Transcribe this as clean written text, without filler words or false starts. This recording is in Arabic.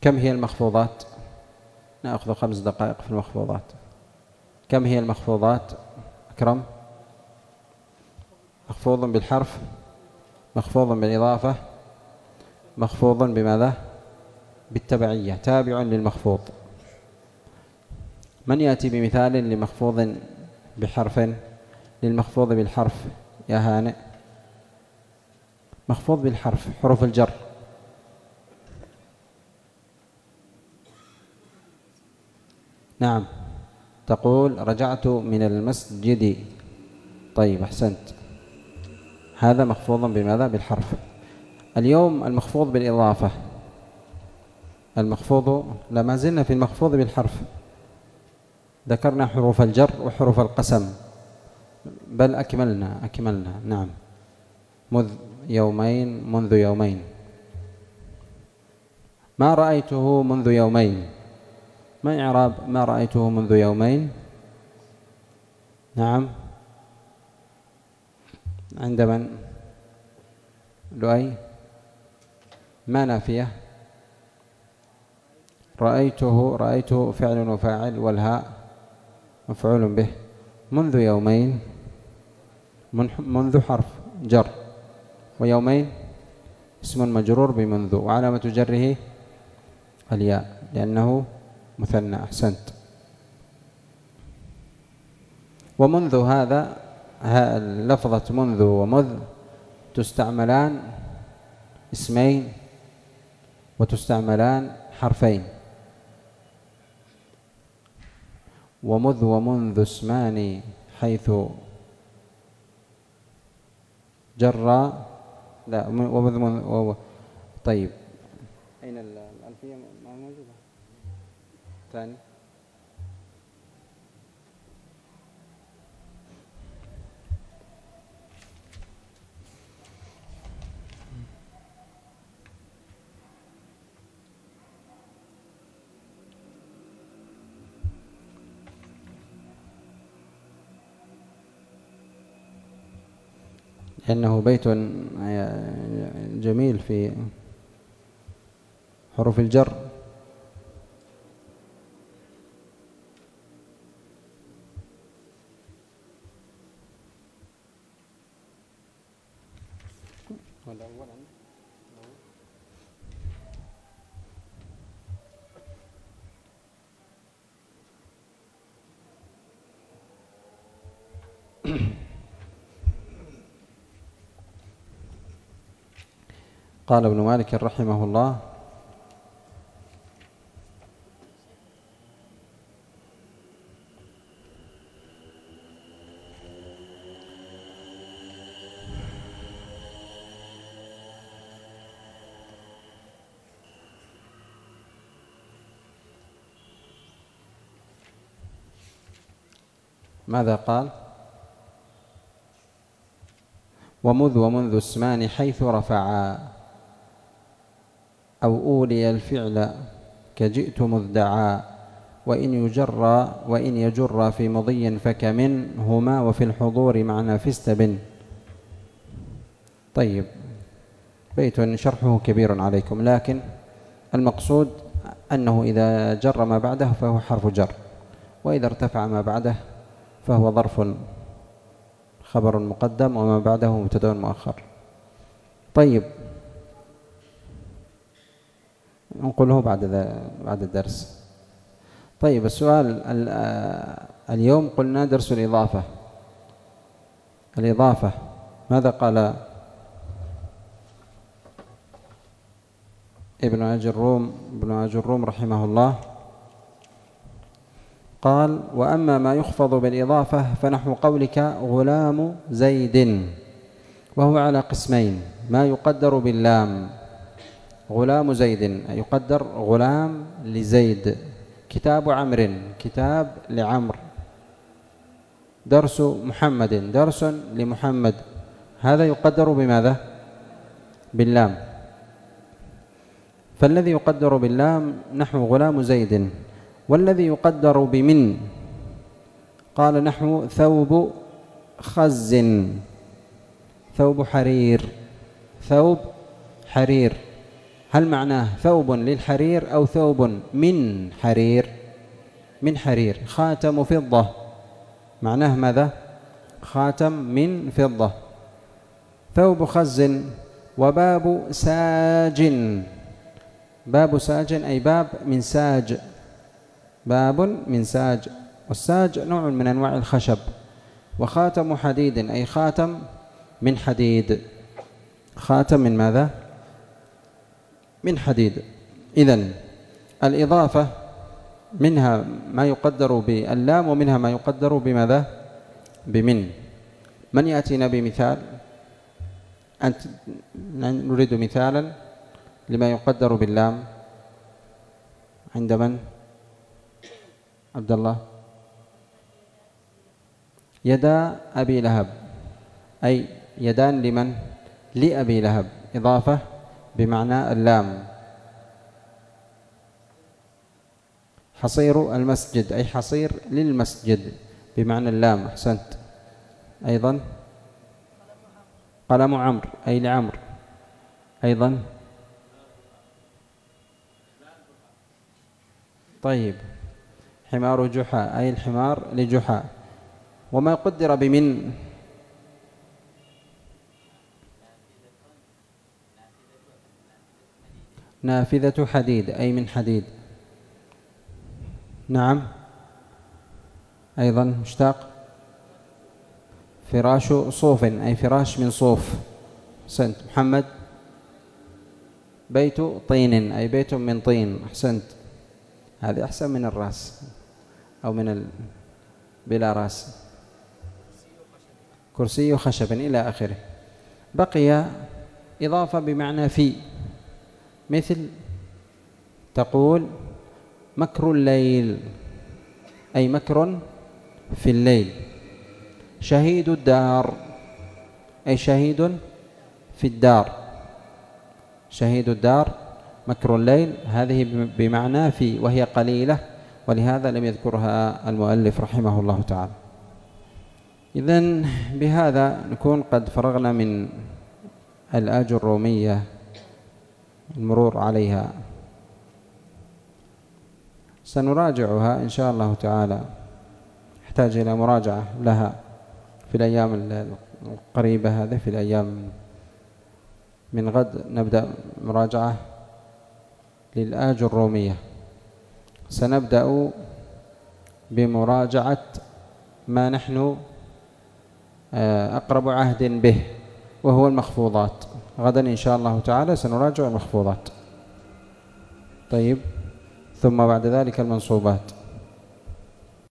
كم هي المخفوضات؟ نأخذ 5 دقائق في المخفوضات. كم هي المخفوضات أكرم؟ مخفوض بالحرف، مخفوض بالإضافة، مخفوض بماذا؟ بالتبعية، تابع للمخفوض. من يأتي بمثال لمخفوض بحرف؟ للمخفوض بالحرف يا هانئ. مخفوض بالحرف، حروف الجر. نعم، تقول رجعت من المسجد. طيب أحسنت، هذا مخفوض بماذا؟ بالحرف. اليوم المخفوض بالإضافة، المخفوض لا ما زلنا في المخفوض بالحرف، ذكرنا حروف الجر وحروف القسم، بل أكملنا. نعم، منذ يومين. ما رأيته منذ يومين. ما إعراب ما رأيته منذ يومين؟ نعم، عند من؟ لؤي. ما نافية؟ رأيته فعل وفاعل، والهاء مفعول به. منذ يومين، منذ حرف جر، ويومين اسم مجرور بمنذ، وعلامة جره الياء لأنه مثنى. أحسنت. ومنذ هذا لفظة منذ ومذ تستعملان اسمين وتستعملان حرفين. ومذ ومنذ اسمان حيث جر. لا، ومذ طيب، أين الألفية؟ ما موجودة. ثاني، لأنه بيت جميل في حروف الجر. قال ابن مالك رحمه الله: ماذا قال؟ ومذ ومنذ اسمان حيث رفعا، أو أولي الفعل كجئت مذدعا، وإن يجر في مضي فكمن هما، وفي الحضور معنى فاستبن. طيب، بيت شرحه كبير عليكم، لكن المقصود أنه إذا جر ما بعده فهو حرف جر، وإذا ارتفع ما بعده فهو ظرف خبر مقدم، وما بعده مبتدأ مؤخر. طيب، نقوله بعد الدرس. طيب، السؤال اليوم قلنا درس الإضافة. ماذا قال ابن أجروم رحمه الله؟ قال: وأما ما يخفض بالإضافة فنحو قولك غلام زيد، وهو على قسمين: ما يقدر باللام، غلام زيد يقدر غلام لزيد، كتاب عمرو كتاب لعمر، درس محمد درس لمحمد، هذا يقدر بماذا؟ باللام. فالذي يقدر باللام نحو غلام زيد. والذي يقدر بمن قال نحو ثوب خز، ثوب حرير، هل معناه ثوب للحرير أو ثوب من حرير؟ من حرير. خاتم فضة معناه ماذا؟ خاتم من فضة. ثوب خز. وباب ساج. باب ساج أي باب من ساج، باب من ساج، والساج نوع من أنواع الخشب. وخاتم حديد أي خاتم من حديد. خاتم من ماذا؟ من حديد. إذن الإضافة منها ما يقدر باللام ومنها ما يقدر بماذا؟ بمن. من يأتينا بمثال؟ أنت نريد مثالا لما يقدر باللام عند من؟ عبد الله. يدا أبي لهب، أي يدان لمن؟ لأبي لهب، إضافة بمعنى اللام. حصير المسجد أي حصير للمسجد بمعنى اللام. أحسنت. أيضا قلم عمرو أي لعمرو. أيضا طيب حمار جحا أي الحمار لجحا. وما قدر بمن؟ نافذة حديد أي من حديد. نعم. أيضا مشتاق. فراش صوف أي فراش من صوف. أحسنت. محمد. بيت طين أي بيت من طين. أحسنت. هذه أحسن من الرأس أو من بلا رأس. كرسي خشب إلى آخره. بقي إضافة بمعنى في، مثل تقول مكر الليل أي مكر في الليل. شهيد الدار أي شهيد في الدار. شهيد الدار مكر الليل، هذه بمعنى في وهي قليلة، ولهذا لم يذكرها المؤلف رحمه الله تعالى. إذن بهذا نكون قد فرغنا من الآج الرومية المرور عليها. سنراجعها إن شاء الله تعالى، نحتاج إلى مراجعة لها في الأيام القريبة. هذه في الأيام من غد نبدأ مراجعة للآج الرومية. سنبدأ بمراجعة ما نحن أقرب عهد به، وهو المخفوضات. غدا إن شاء الله تعالى سنراجع المخفوضات. طيب، ثم بعد ذلك المنصوبات.